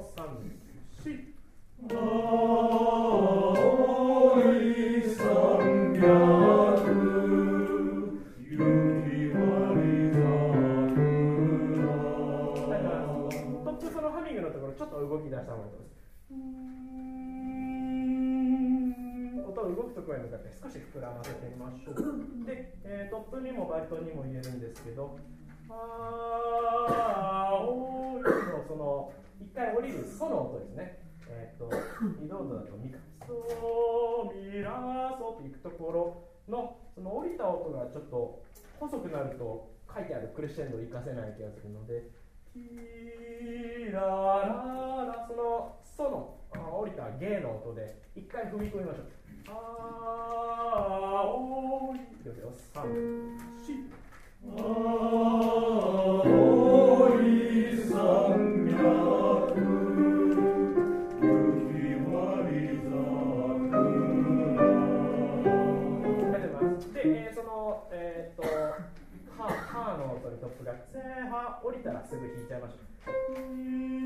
3、4。 青い山脈雪割り桜。 トップそのハミングのところちょっと動き出した方がいいと思います。音動くところに向かって少し膨らませてみましょう。で、トップにもバリトンにも言えるんですけど、青いのその一回降りるソの音ですね。移動度だとミカソミラソっていくところのその降りた音がちょっと細くなると書いてあるクレッシェンドを活かせない気がするので、ティラララ、そのソの降りたゲの音で一回踏み込みましょう。青いですよ。3、4。 青い山脈雪割り桜。 で、そのハの音にトップがゼーハ降りたらすぐ弾いちゃいましょう。